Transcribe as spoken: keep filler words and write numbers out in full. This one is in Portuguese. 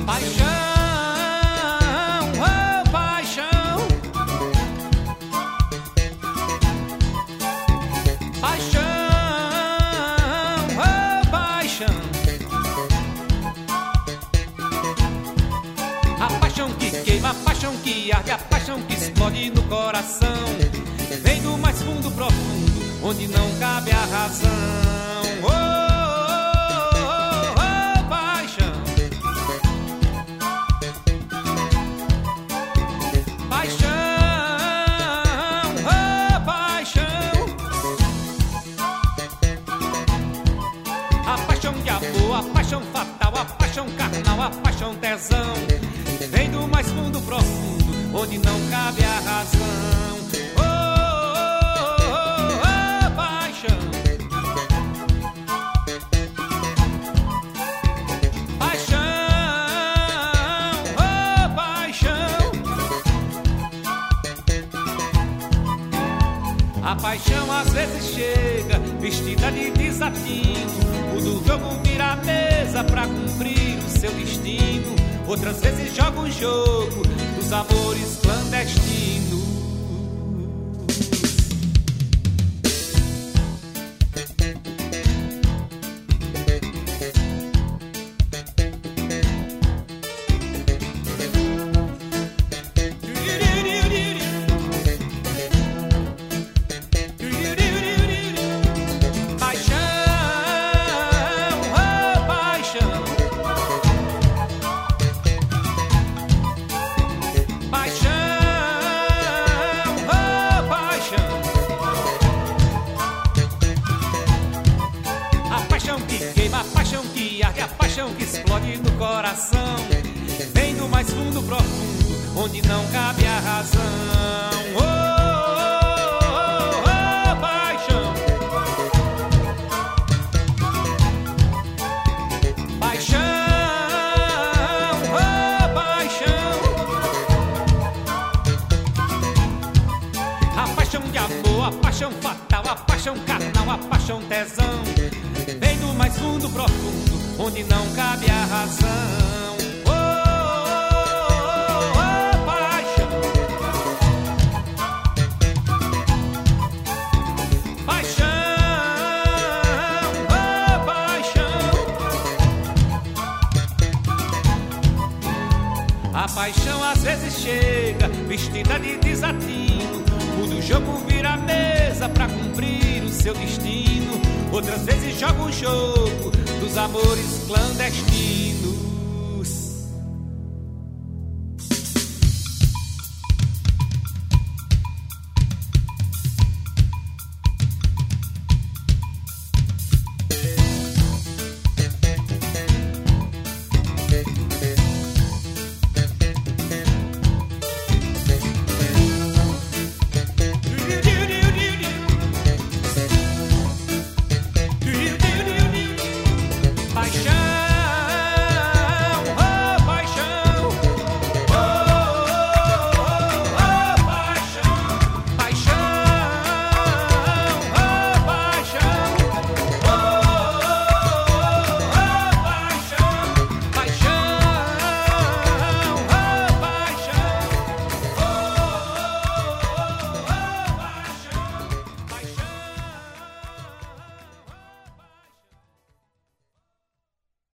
A paixão que arde, a paixão que explode no coração, vem do mais fundo profundo, onde não cabe a razão. Oh, oh, oh, oh, paixão. Paixão, oh, paixão. A paixão de amor, a paixão fatal, a paixão carnal, a paixão tesão, vem do mais fundo profundo, onde não cabe a razão. Oh, oh, oh, oh, paixão. Paixão, oh, paixão. A paixão às vezes chega vestida de desatino, o do jogo vira a mesa pra cumprir o seu destino. Outras vezes joga o jogo dos amores clandestinos. A paixão que arde, a paixão que explode no coração, vem do mais fundo profundo, onde não cabe a razão. Oh, oh, oh, oh, paixão. Paixão, oh, paixão. A paixão de amor, a paixão fatal, a paixão carnal, a paixão tesão, vem do mais fundo profundo, onde não cabe a razão. Oh, oh, oh, oh, paixão. Paixão, oh, paixão. A paixão às vezes chega vestida de desatino, o do jogo vira a mesa pra cumprir o seu destino. Outras vezes joga o jogo dos amores clandestinos.